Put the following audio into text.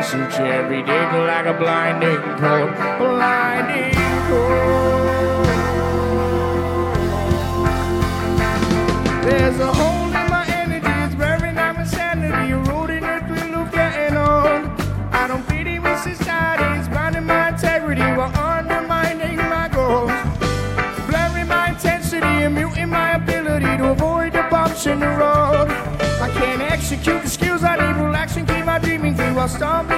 suit you every day like a blinding cold, blinding cold. There's a hole in my energy, it's burning out my sanity, eroding the thrill of getting old. I don't pity my society, it's blinding my integrity while undermining my goals, blurring my intensity and muting my ability to avoid the bumps in the road. I can't execute the skills I need, relax and keep my dreaming through while stumbling.